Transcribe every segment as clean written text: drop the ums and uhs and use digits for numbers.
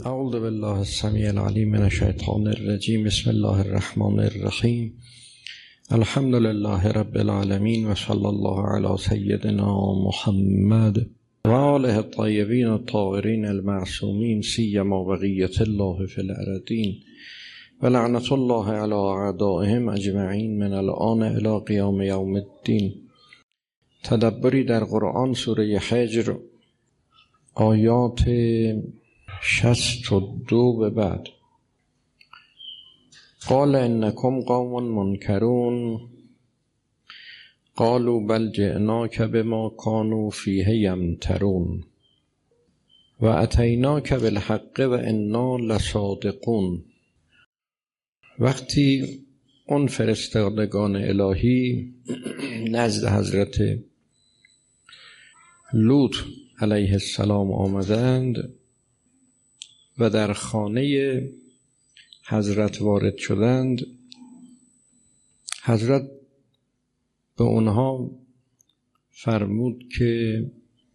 اعوذ بالله السمیع العلیم من الشیطان الرجیم. بسم الله الرحمن الرحیم. الحمد لله رب العالمین و صلی الله علی سیدنا محمد و آله الطیبین الطاهرین المعصومین سیما بقیة الله فی الارضین و لعنت الله علی اعدائهم اجمعین من الآن الی قیام یوم الدین. تدبری در قرآن، سوره حجر، آیات 62 به بعد. قال انکم قوم منکرون قالوا بل جئناک بما كانوا فیه یمترون و اتیناک بالحق و انا لصادقون. وقتی اون فرستادگان الهی نزد حضرت لوط علیه السلام آمدند و در خانه حضرت وارد شدند، حضرت به اونها فرمود که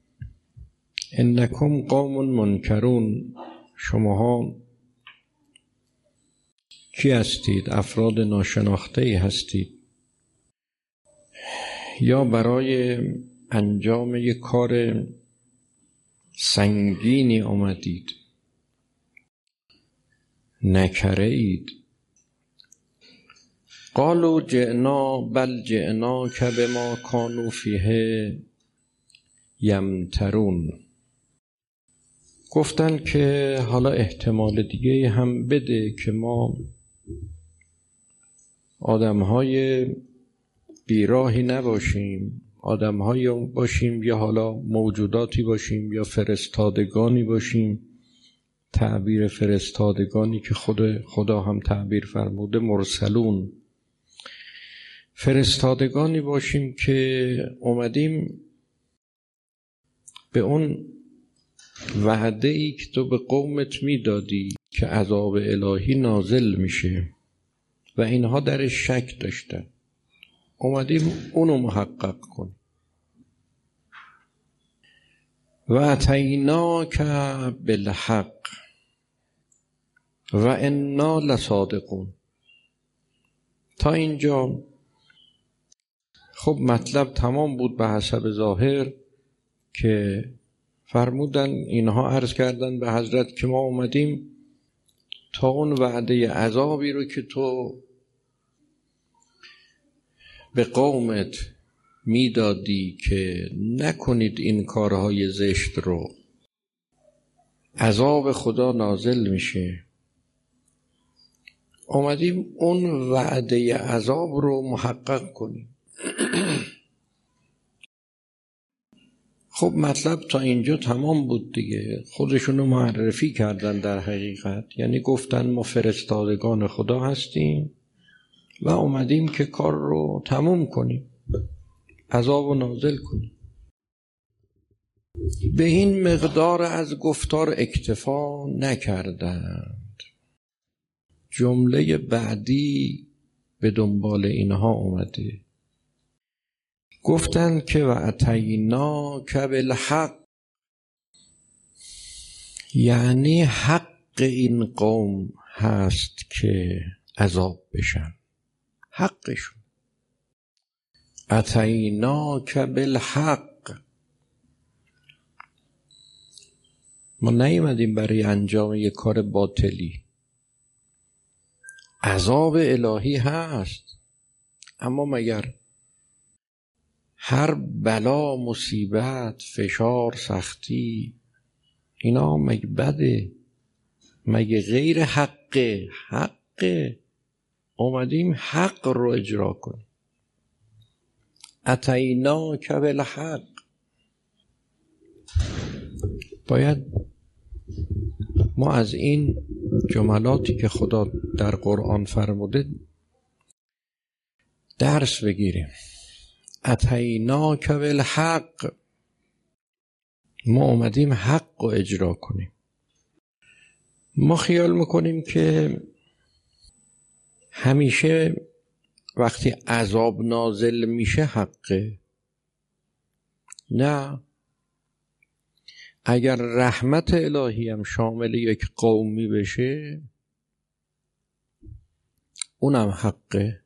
انکم قوم منکرون، شماها کی هستید؟ افراد ناشناخته هستید، یا برای انجام یک کار سنگینی آمدید، نکره اید. قالوا جئنا بل جئناک بما كانوا فیه یمترون. گفتن که حالا احتمال دیگه هم بده که ما آدمهای بیراهی نباشیم، آدمهایی باشیم یا حالا موجوداتی باشیم یا فرستادگانی باشیم. تعبیر فرستادگانی که خدا هم تعبیر فرموده مرسلون، فرستادگانی باشیم که اومدیم به اون وعده ای که تو به قومت میدادی که عذاب الهی نازل میشه و اینها درش شک داشتن، اومدیم اونو محقق کنیم. و اتیناک بالحق و انا لصادقون. تا اینجا خب مطلب تمام بود به حسب ظاهر، که فرمودن اینها عرض کردن به حضرت که ما اومدیم تا اون وعده عذابی رو که تو به قومت میدادی که نکنید این کارهای زشت رو، عذاب خدا نازل میشه، اومدیم اون وعده عذاب رو محقق کنیم. خب مطلب تا اینجا تمام بود دیگه. خودشونو معرفی کردن در حقیقت، یعنی گفتن ما فرستادگان خدا هستیم و اومدیم که کار رو تموم کنیم، عذاب رو نازل کنیم. به این مقدار از گفتار اکتفا نکردند. جمله بعدی به دنبال اینها اومده. گفتند که و اتیناک بالحق، یعنی حق این قوم هست که عذاب بشن، حقشون. اتیناک بالحق، ما نیومدیم برای انجام یک کار باطلی. عذاب الهی هست، اما مگر هر بلا، مصیبت، فشار، سختی اینا مگه بده؟ مگه غیر حقه؟ حقه. اومدیم حق رو اجرا کنیم. اتیناک بالحق. باید ما از این جملاتی که خدا در قرآن فرموده درس بگیریم. اتیناک بالحق، ما اومدیم حق رو اجرا کنیم. ما خیال میکنیم که همیشه وقتی عذاب نازل میشه حقه. نه، اگر رحمت الهی هم شامل یک قومی بشه اونم حقه.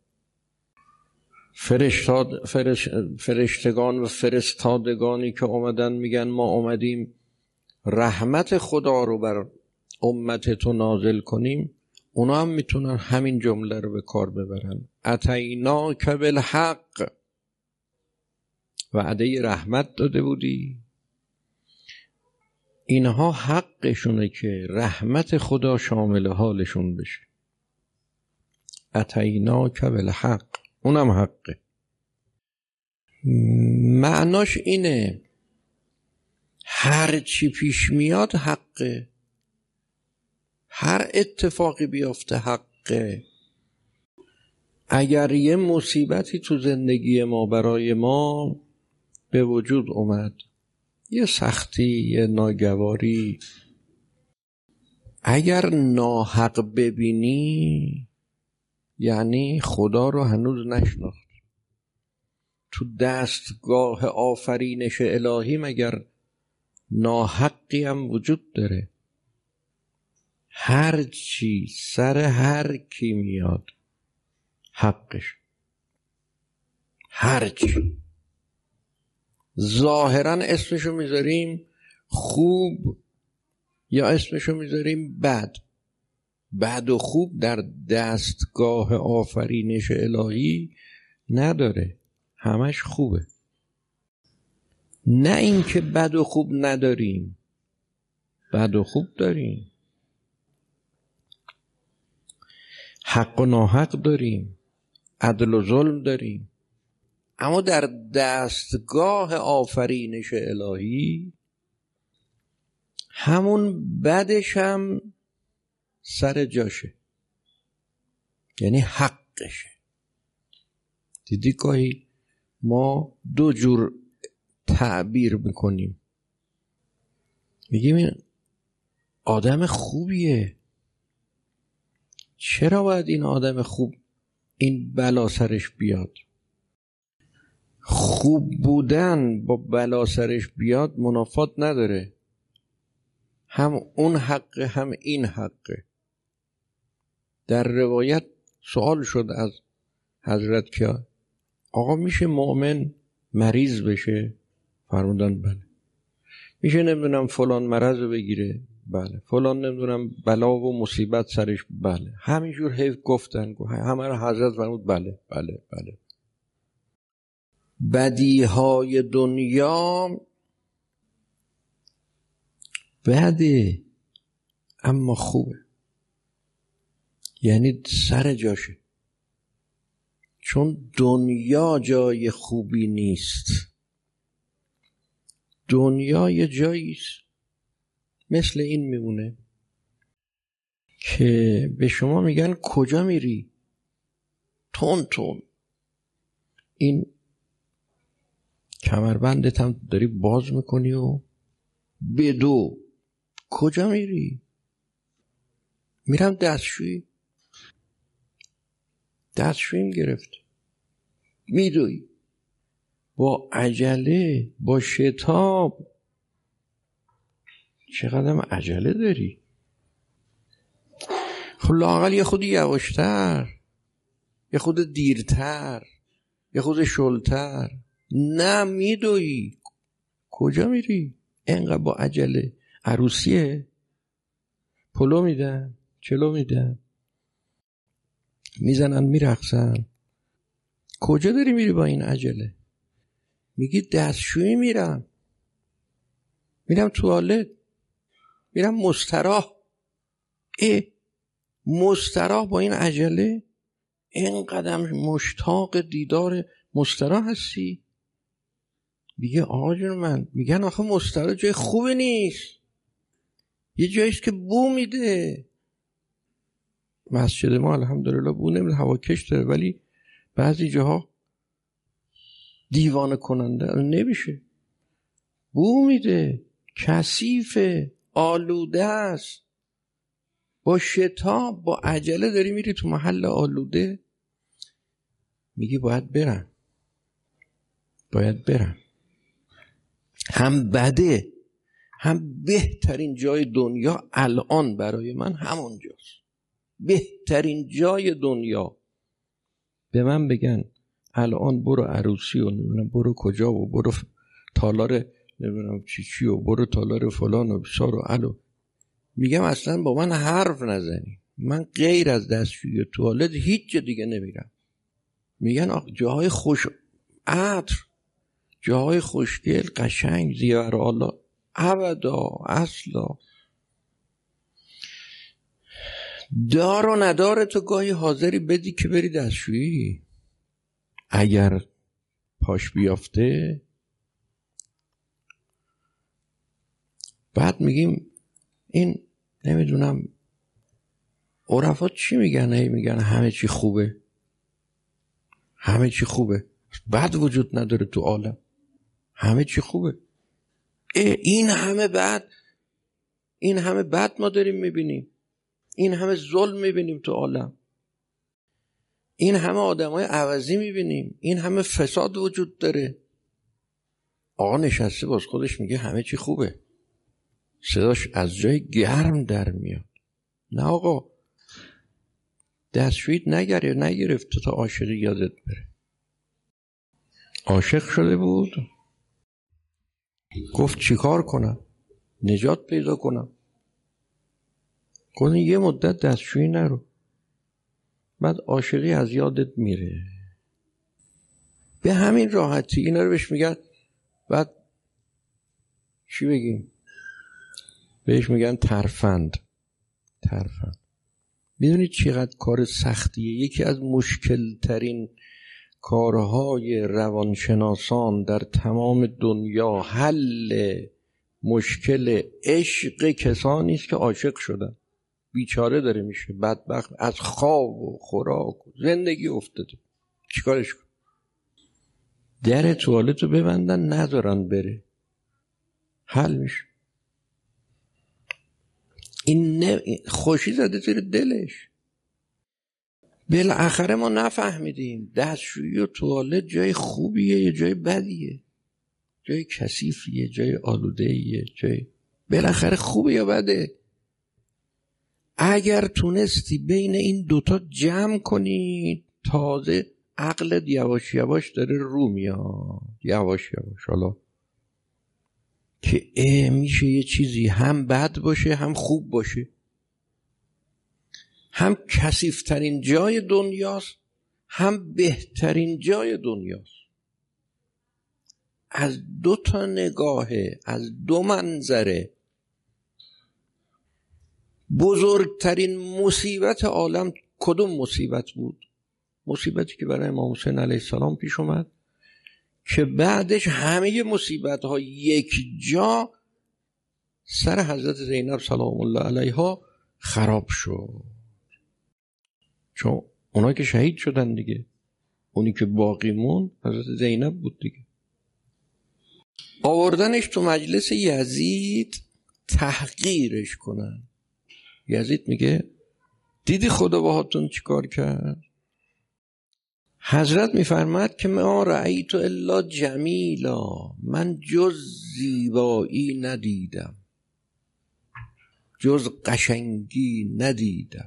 فرشتگان و فرستادگانی که اومدن میگن ما اومدیم رحمت خدا رو بر امت تو نازل کنیم، اونا هم میتونن همین جمله رو به کار ببرن. اتیناک بالحق، وعده رحمت داده بودی. اینها حقشونه که رحمت خدا شامل حالشون بشه. اتیناک بالحق، اونم حقه. معناش اینه هر چی پیش میاد حقه، هر اتفاقی بیافته حقه. اگر یه مصیبتی تو زندگی ما برای ما به وجود اومد، یه سختی، یه ناگواری، اگر ناحق ببینی یعنی خدا رو هنوز نشناخت. تو دستگاه آفرینش الهی مگر ناحقی هم وجود داره؟ هر چی سر هر کی میاد حقش. هر چی ظاهرا اسمشو میذاریم خوب یا اسمشو میذاریم بد. بد و خوب در دستگاه آفرینش الهی نداره، همش خوبه. نه اینکه بد و خوب نداریم، بد و خوب داریم، حق و ناحق داریم، عدل و ظلم داریم، اما در دستگاه آفرینش الهی همون بدش هم سر جاشه، یعنی حقشه. دیدی گاهی ما دو جور تعبیر میکنیم، میگیم این آدم خوبیه، چرا باید این آدم خوب این بلا سرش بیاد؟ خوب بودن با بلا سرش بیاد منافات نداره، هم اون حقه هم این حقه. در روایت سوال شد از حضرت که آقا میشه مؤمن مریض بشه؟ فرمودن بله. میشه نمیدونم فلان مرض رو بگیره؟ بله. فلان نمیدونم بلا و مصیبت سرش؟ بله. همینجور حیف گفتن، همه رو حضرت فرمود بله بله بله. بدیهای دنیا بده اما خوبه، یعنی سر جاشه. چون دنیا جای خوبی نیست، دنیا یه جاییست مثل این میمونه که به شما میگن کجا میری؟ تون این کمربندت هم داری باز میکنی و بدو. کجا میری؟ میرم دستشوییم گرفت. میدوی با عجله، با شتاب. چقدر عجله داری؟ خب لااقل یه خود یواشتر، یه خود دیرتر، یه خود شلتر. نه میدوی. کجا میری؟ اینقدر با عجله. عروسیه؟ پلو میدن، چلو میدن، میزنن میرقصن. کجا داری میری با این عجله؟ میگی دستشویی میرم توالت، میرم مستراح. مستراح با این عجله؟ اینقدر مشتاق دیدار مستراح هستی؟ میگه آقا جون من، میگن آخه مستراح جای خوبی نیست، یه جاییست که بو میده. مسجد ما الحمدلله بو نمیده، هواکش داره، ولی بعضی جاها دیوانه کننده نمیشه، بو میده، کثیفه، آلوده است. با شتاب، با عجله داری میری تو محل آلوده. میگی باید برم. هم بده هم بهترین جای دنیا الان برای من همونجاست. بهترین جای دنیا. به من بگن الان برو عروسی و نمیدونم برو کجا و برو تالار نمیدونم چی و برو تالار فلان و بسار و علو، میگم اصلا با من حرف نزنی، من غیر از دستشویی و توالت هیچ جا دیگه نمیرم. میگن جاهای خوش عطر، جاهای خوشگل قشنگ زیار الله، ابدا اصلا. دار و ندار تو گاهی حاضری بدی که بری دستشویی اگر پاش بیافته. بعد میگیم این نمیدونم عرفا چی میگن، میگن همه چی خوبه، همه چی خوبه، بد وجود نداره تو عالم، همه چی خوبه. این همه بد ما داریم میبینیم، این همه ظلم میبینیم تو عالم، این همه آدمای عوضی میبینیم، این همه فساد وجود داره. آقا نشسته باز خودش میگه همه چی خوبه، صداش از جای گرم در میاد. نه آقا، دستشویت نگرفت تا عاشقی یادت بره. عاشق شده بود، گفت چیکار کنم نجات پیدا کنم، گفت یه مدت دستشویی نرو، بعد عاشقی از یادت میره. به همین راحتی اینا رو بهش میگن. بعد چی بگیم بهش؟ میگن ترفند. میدونید چقدر کار سختیه؟ یکی از مشکل ترین کارهای روانشناسان در تمام دنیا حل مشکل عشق کسانی است که عاشق شدن. بیچاره داره میشه، بدبخت، از خواب و خوراک و زندگی افتاده، چیکارش کن؟ در توالت رو ببندن نذارن بره، حل میشه. این خوشی زده زیر دلش. بالاخره ما نفهمیدیم دستشویی و توالت جای خوبیه یا جای بدیه، جای کثیفیه، جای آلودهیه، جای بالاخره خوبه یا بده. اگر تونستی بین این دوتا جمع کنی، تازه عقلت یواش یواش داره رو میاد، یواش یواش. حالا که میشه یه چیزی هم بد باشه هم خوب باشه، هم کثیف‌ترین جای دنیاست هم بهترین جای دنیاست. از دو تا نگاهه، از دو منظره. بزرگترین مصیبت عالم کدوم مصیبت بود؟ مصیبتی که برای امام حسین علیه السلام پیش اومد که بعدش همه مصیبت ها یک جا سر حضرت زینب سلام الله علیها خراب شد. چون اونا که شهید شدن دیگه، اونی که باقی موند حضرت زینب بود دیگه. آوردنش تو مجلس یزید تحقیرش کنن. یزید میگه دیدی خدا باهاتون چیکار کرد؟ حضرت میفرماد که ما رأیت الا جمیلا، من جز زیبایی ندیدم، جز قشنگی ندیدم.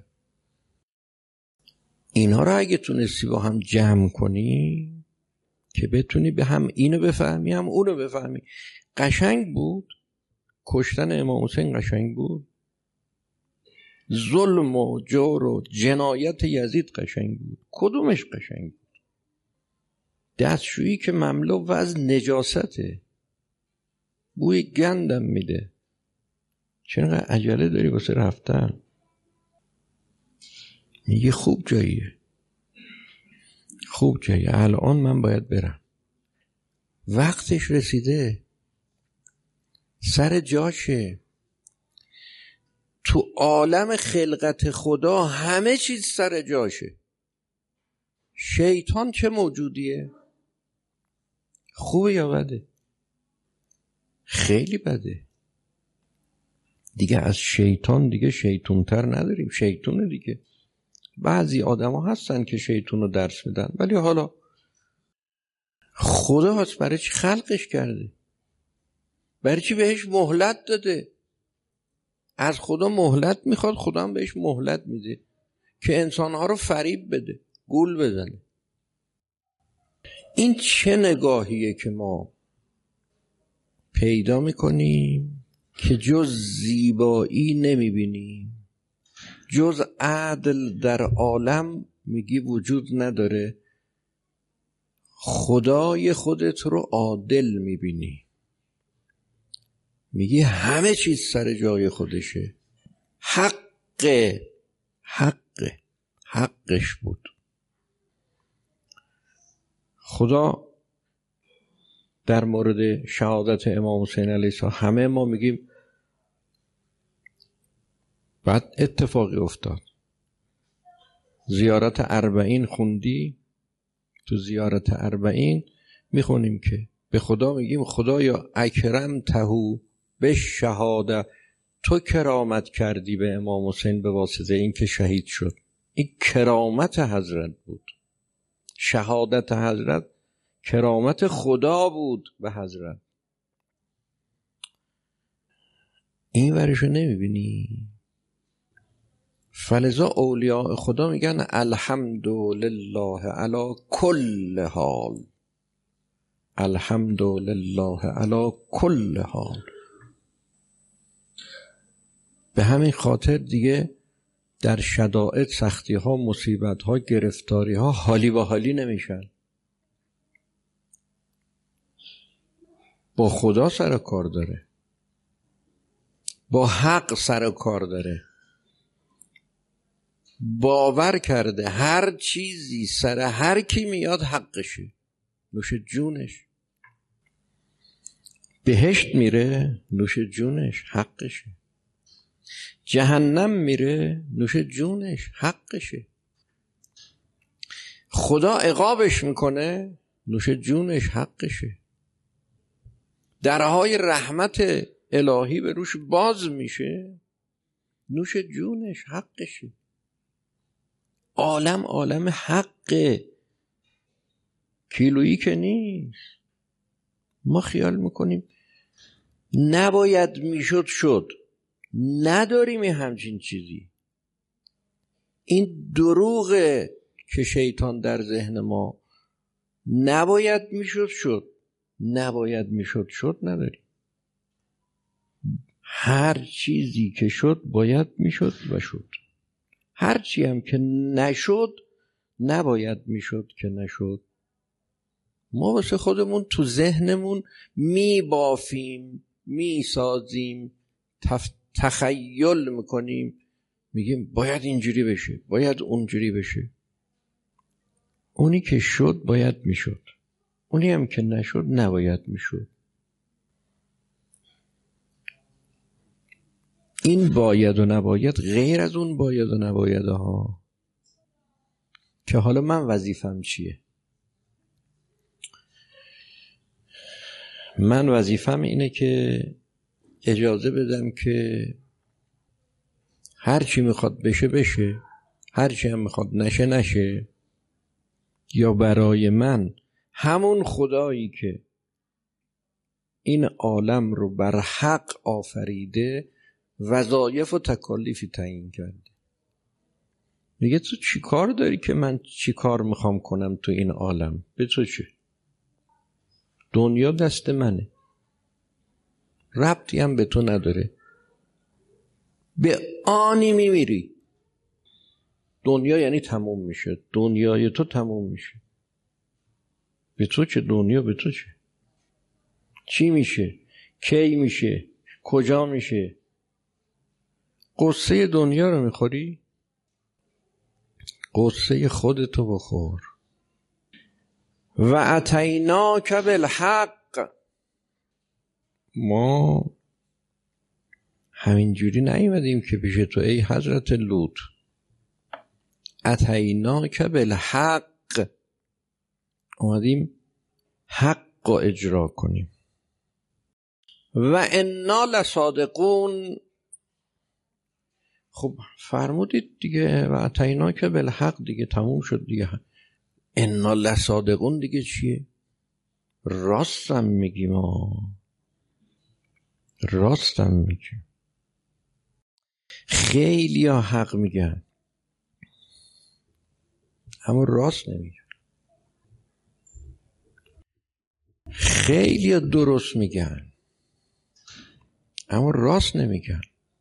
اینا رو اگه تونستی با هم جمع کنی که بتونی به هم اینو بفهمی هم اونو بفهمی. قشنگ بود کشتن امام حسین، قشنگ بود ظلم و جور و جنایت یزید، قشنگ بود. کدومش قشنگ بود؟ دستشویی که مملو و از نجاسته، بوی گندم میده، چرا عجله داری واسه رفتن؟ میگه خوب جاییه، خوب جاییه، الان من باید برم، وقتش رسیده، سر جاشه. تو عالم خلقت خدا همه چیز سر جاشه. شیطان چه موجودیه؟ خوبه یا بده؟ خیلی بده دیگه. از شیطان دیگه شیطونتر نداریم، شیطونه دیگه. بعضی آدم ها هستن که شیطون رو درس میدن، ولی حالا خدا هست برای چی خلقش کرده؟ برای چی بهش مهلت داده؟ از خدا مهلت میخواد، خدا هم بهش مهلت میده که انسانها رو فریب بده، گول بزنه. این چه نگاهیه که ما پیدا میکنیم که جز زیبایی نمیبینیم، جز عدل در عالم میگی وجود نداره، خدای خودت رو عادل میبینی، میگی همه چیز سر جای خودشه، حقش بود. خدا در مورد شهادت امام حسین علیه السلام همه ما میگیم بعد اتفاقی افتاد. زیارت 40 خوندی؟ تو زیارت 40 میخونیم که به خدا میگیم خدایا اکرم تهو به شهاده، تو کرامت کردی به امام حسین به واسطه این که شهید شد. این کرامت حضرت بود، شهادت حضرت کرامت خدا بود به حضرت. این ورشو نمیبینی؟ فلذا اولیاء خدا میگن الحمدلله علی کل حال، الحمدلله علی کل حال. به همین خاطر دیگه در شدائد، سختی ها، مصیبت ها، گرفتاری ها حالی با حالی نمیشن. با خدا سر کار داره، با حق سر کار داره، باور کرده هر چیزی سر هر کی میاد حقشه، نوش جونش. بهشت میره نوش جونش حقشه، جهنم میره نوش جونش حقشه، خدا عقابش میکنه نوش جونش حقشه، درهای رحمت الهی به روش باز میشه نوش جونش حقشه. عالم حقه، کیلویی که نیست. ما خیال میکنیم نباید میشد شد، نداریم همچین چیزی. این دروغه که شیطان در ذهن ما نباید میشد شد، نباید میشد شد نداریم. هر چیزی که شد باید میشد و شد، هر چی هم که نشد نباید میشد که نشد. ما واسه خودمون تو ذهنمون میبافیم، میسازیم، تخیل میکنیم، میگیم باید اینجوری بشه، باید اونجوری بشه. اونی که شد باید میشد، اونی هم که نشد نباید میشد. این باید و نباید غیر از اون باید و نبایده ها. که حالا من وظیفم چیه؟ من وظیفم اینه که اجازه بدم که هر چی میخواد بشه بشه، هر چی هم میخواد نشه نشه. یا برای من همون خدایی که این عالم رو بر حق آفریده وظایف و تکالیفی تعیین کرده. میگه تو چی کار داری که من چی کار میخوام کنم تو این عالم؟ به تو چه؟ دنیا دست منه، ربطی هم به تو نداره، به آنی میمیری. دنیا یعنی تموم میشه، دنیای تو تموم میشه. به تو چه دنیا؟ به تو چه؟ چی میشه؟ کی میشه؟ کجا میشه؟ قصه دنیا رو میخوری؟ قصه خودتو بخور. و اتیناک بالحق. ما همینجوری نیومدیم که پیش تو ای حضرت لوط. اتیناک بالحق، اومدیم حق رو اجرا کنیم. و انا لصادقون. خب فرمودید دیگه، و اتیناک بالحق دیگه تموم شد دیگه. انا لصادقون دیگه چیه؟ راستم میگیم. راستم میگه. خیلی ها حق میگن اما راست نمیگن. خیلی ها درست میگن اما راست نمیگن.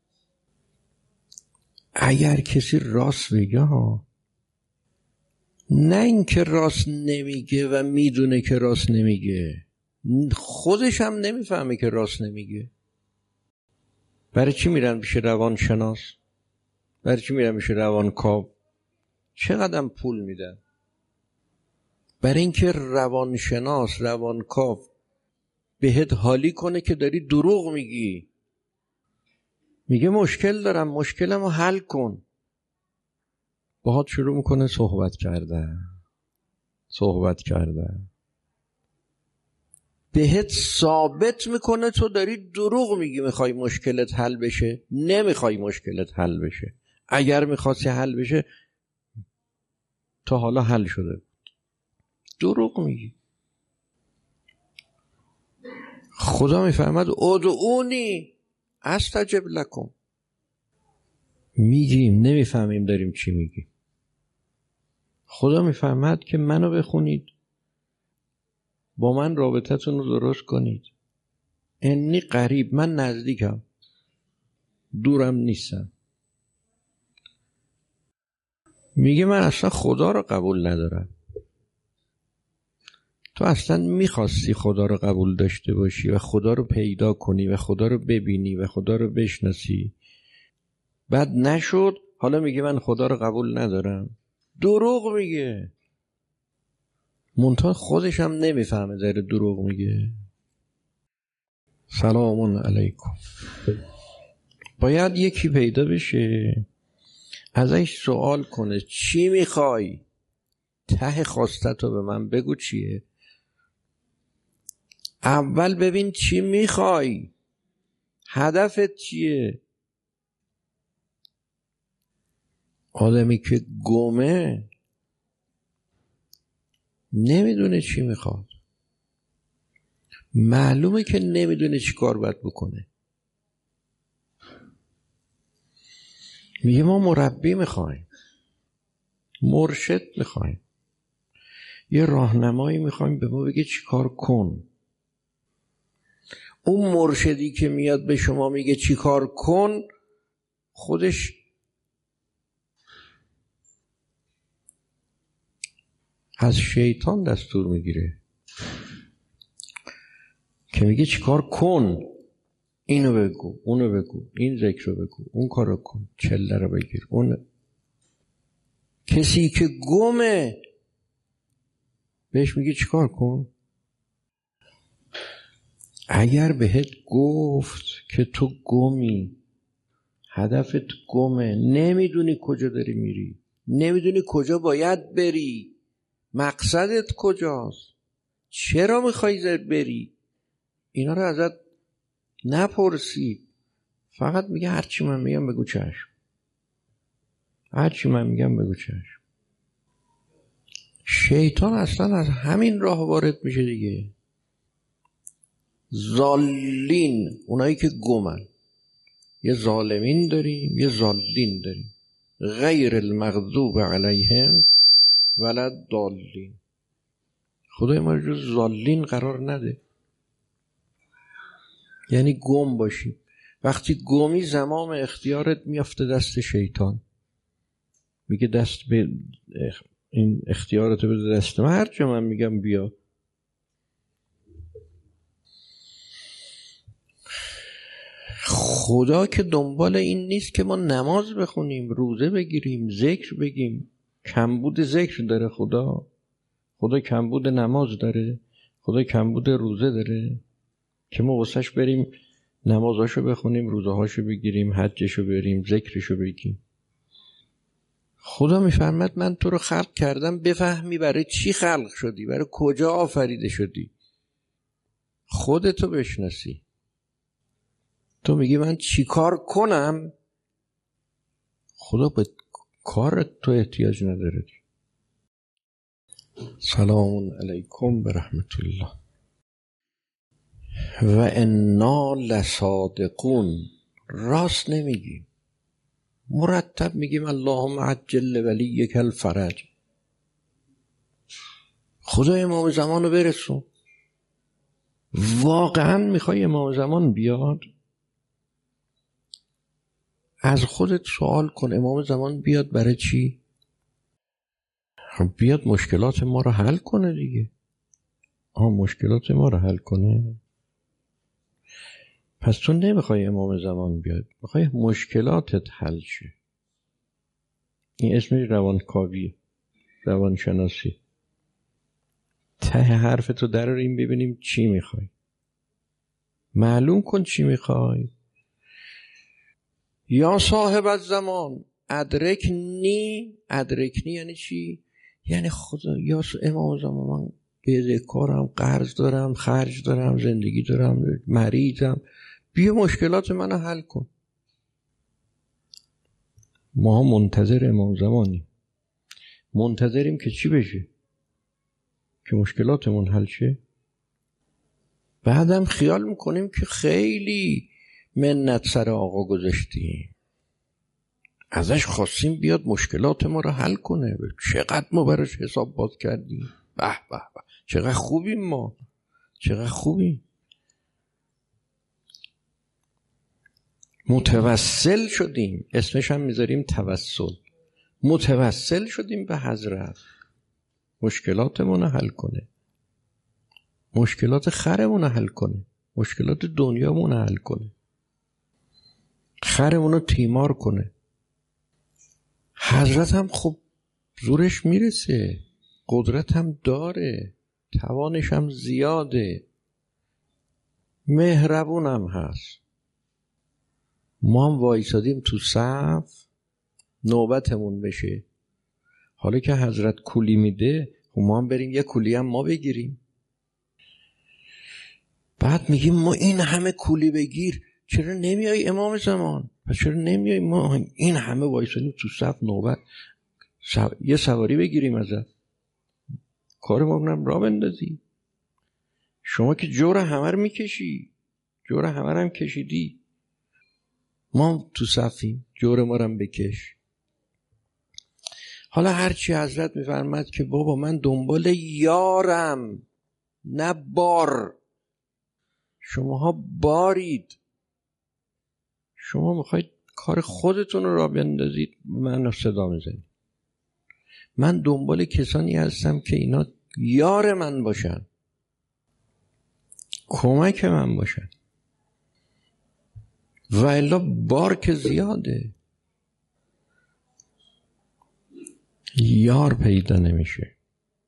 اگر کسی راست بگه ها، نه اینکه راست نمیگه و میدونه که راست نمیگه، خودش هم نمیفهمه که راست نمیگه. برای چی میرن پیش روانشناس؟ برای چی میرن پیش روانکاو؟ چقدر پول میدن؟ برای اینکه روانشناس، روانکاو بهت حالی کنه که داری دروغ میگی. میگه مشکل دارم، مشکلمو حل کن. باهات شروع میکنه صحبت کرده. بهت ثابت میکنه تو داری دروغ میگی. میخوای مشکلت حل بشه؟ نمیخوای مشکلت حل بشه. اگر میخواستی حل بشه تا حالا حل شده. دروغ میگی. خدا میفهمد ادعونی استجب لکم. میگیم نمیفهمیم داریم چی میگیم. خدا میفهمد که منو بخونید، با من رابطتون رو درست کنید. انی قریب، من نزدیکم، دورم نیستم. میگه من اصلا خدا رو قبول ندارم. تو اصلا میخواستی خدا رو قبول داشته باشی و خدا رو پیدا کنی و خدا رو ببینی و خدا رو بشناسی، بعد نشد، حالا میگه من خدا رو قبول ندارم. دروغ میگه. منتها خودش هم نمیفهمه داره دروغ میگه. سلام علیکم. باید یکی پیدا بشه ازش سوال کنه چی میخوای؟ ته خواستتو به من بگو چیه؟ اول ببین چی میخوای، هدفت چیه؟ آدمی که گمه نمیدونه چی میخواد. معلومه که نمیدونه چی کار باید بکنه. میگه ما مربی میخوایم، مرشد میخوایم، یه راهنمایی میخوایم به ما بگه چی کار کن. اون مرشدی که میاد به شما میگه چی کار کن، خودش از شیطان دستور میگیره که میگه چی کار کن، اینو بگو، اونو بگو، این ذکر رو بگو، اون کارو کن، چله رو بگیر. اون کسی که گمه بهش میگه چی کار کن. اگر بهت گفت که تو گمی، هدفت گمه، نمیدونی کجا داری میری، نمیدونی کجا باید بری، مقصدت کجاست، چرا میخوای بری، اینا رو ازت نپرسی، فقط میگه هرچی من میگم بگو چشم، هرچی من میگم بگو چشم. شیطان اصلا از همین راه وارد میشه دیگه. ضالین، اونایی که گمن. یه ظالمین داریم، یه ضالین داریم. غیر المغضوب علیهم ولا الضالین. خدای ما رو جز ضالین قرار نده. یعنی گم باشی. وقتی گمی زمام اختیارت میافته دست شیطان. میگه دست به این اختیارتو بده دست من، هر جا من میگم بیا. خدا که دنبال این نیست که ما نماز بخونیم، روزه بگیریم، ذکر بگیم. کمبود ذکر داره خدا کمبود نماز داره، خدا کمبود روزه داره که ما واسش بریم نمازاشو بخونیم، روزهاشو بگیریم، حجشو بریم، ذکرشو بگیم. خدا میفرماد من تو رو خلق کردم بفهمی برای چی خلق شدی، برای کجا آفریده شدی، خودتو بشناسی. تو میگی من چی کار کنم؟ خدا به کارت تو احتیاج نداره. سلام علیکم و رحمت الله. و انا لصادقون، راست نمیگیم، مرتب میگیم اللهم عجل ولیک الفرج، خدای امام زمان رو برسون. واقعا میخوای امام زمان بیاد؟ از خودت سوال کن، امام زمان بیاد برای چی؟ خب بیاد مشکلات ما رو حل کنه دیگه. مشکلات ما رو حل کنه؟ پس تو نمیخوای امام زمان بیاد، میخوای مشکلاتت حل شه. این اسمش روانکاویه، روانشناسی. ته حرف تو دراریم ببینیم چی میخوای، معلوم کن چی میخوای. یا صاحب الزمان ادرکنی یعنی چی؟ یعنی خدا یا امام زمان من بدهکارم، قرض دارم، خرج دارم، زندگی دارم، مریضم، بیا مشکلات منو حل کن. ما منتظر امام زمانیم، منتظریم که چی بشه؟ که مشکلاتمون حل شه. بعدم خیال میکنیم که خیلی منت سر آقا گذاشتیم، ازش خواستیم بیاد مشکلات ما رو حل کنه. چقدر ما براش حساب باز کردیم، به به به، چقدر خوبیم ما، چقدر خوبیم. متوسل شدیم، اسمش هم میذاریم توسل. متوسل شدیم به حضرت مشکلاتمون رو حل کنه، مشکلات خرمون رو حل کنه، مشکلات دنیامون رو حل کنه، خرمون رو تیمار کنه. حضرت هم خب زورش میرسه، قدرت هم داره، توانش هم زیاده، مهربون هم هست. ما هم وایسادیم تو صف نوبتمون بشه. حالا که حضرت کولی میده، خب ما هم بریم یه کولی هم ما بگیریم. بعد میگیم ما این همه کولی بگیر، چرا نمیای امام زمان؟ پس چرا نمیای؟ ما این همه وایسادیم تو صف نوبت، یه سواری بگیریم ازت، کار ما رو راه بندازی. شما که جور همه رو میکشی، جور همه رو هم کشیدی، ما تو صفیم، جور ما رو هم بکش. حالا هرچی حضرت میفرماد که بابا من دنبال یارم نه بار، شماها بارید، شما میخواید کار خودتون رو راه بندازید، من صدا میزنید. من دنبال کسانی هستم که اینا یار من باشن، کمک من باشن، و الا بار که زیاده، یار پیدا نمیشه.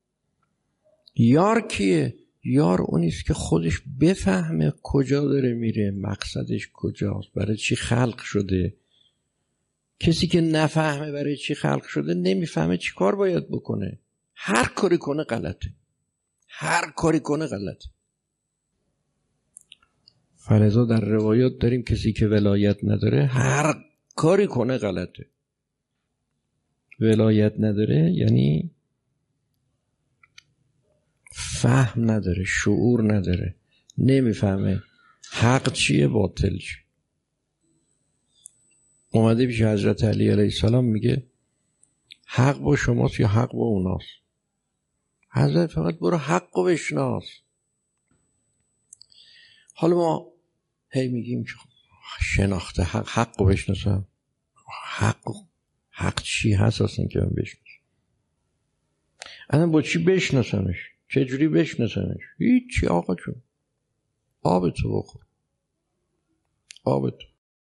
یار کیه؟ یار اونیست که خودش بفهمه کجا داره میره، مقصدش کجاست، برای چی خلق شده. کسی که نفهمه برای چی خلق شده، نمیفهمه چی کار باید بکنه، هر کاری کنه غلطه، هر کاری کنه غلطه. فلذا در روایات داریم کسی که ولایت نداره هر کاری کنه غلطه. ولایت نداره یعنی فهم نداره، شعور نداره، نمیفهمه حق چیه باطل چیه. اومده پیش حضرت علی علیه السلام میگه حق با شماست یا حق با اوناست؟ حضرت فقط برو حق رو بشناس. حالا ما هی میگیم که شناخته حق رو بشناسم. حق چی هست اصلا که من بشناسم؟ انا با چی بشناسمش؟ چجوری بشناسمش؟ هیچی آقا جون، آبتو بخور، آبتو.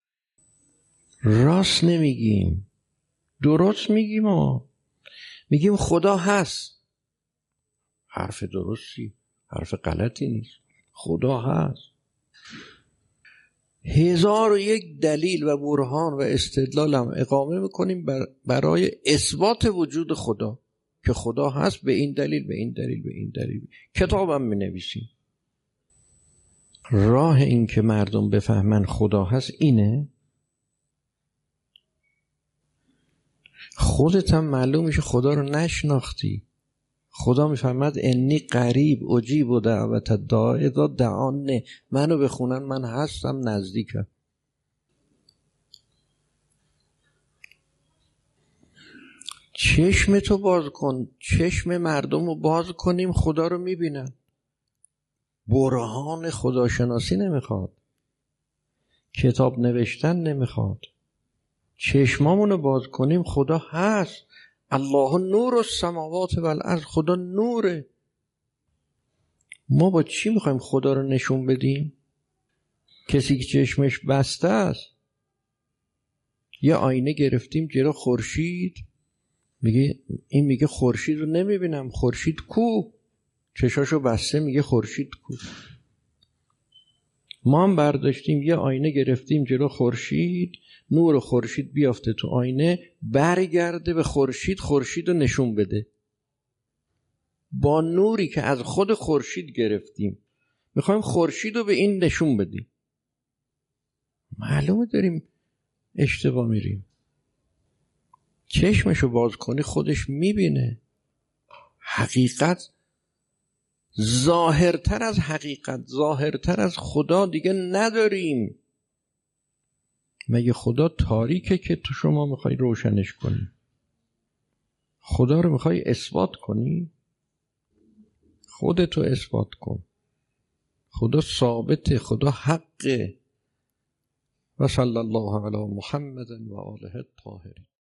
راست نمیگیم، درست میگیم. میگیم خدا هست، حرف درستی، حرف غلطی نیست، خدا هست. 1001 دلیل و برهان و استدلال هم اقامه میکنیم برای اثبات وجود خدا، که خدا هست به این دلیل، به این دلیل، به این دلیل. کتاب هم مینویسیم. راه این که مردم بفهمن خدا هست اینه. خودت هم معلوم میشه خدا رو نشناختی، خدا میفهمد انی قریب اجیب و دعوت الداع اذا دعانه، منو بخونن من هستم، نزدیکم. چشم تو باز کن، چشم مردم رو باز کنیم خدا رو میبینن. برهان خداشناسی نمیخواد، کتاب نوشتن نمیخواد، چشمامونو باز کنیم خدا هست. الله نور السماوات والارض، خدا نوره. ما با چی میخوایم خدا رو نشون بدیم؟ کسی که چشمش بسته است، یه آینه گرفتیم جلو خورشید، میگه خورشید رو نمیبینم، خورشید کو؟ چشاشو بسته میگه خورشید کو. ما هم برداشتیم یه آینه گرفتیم جلو خورشید، نور خورشید بیافته تو آینه، برگرده به خورشید، خورشید رو نشون بده. با نوری که از خود خورشید گرفتیم میخوایم خورشید رو به این نشون بدیم. معلومه داریم اشتباه میریم. چشمشو باز کنی خودش میبینه. حقیقت ظاهرتر از حقیقت، ظاهرتر از خدا دیگه نداریم. مگه خدا تاریکه که تو شما میخوای روشنش کنی؟ خدا رو میخوای اثبات کنی؟ خودتو اثبات کن. خدا ثابته، خدا حقه. و صلی الله علی محمد و آله الطاهرین.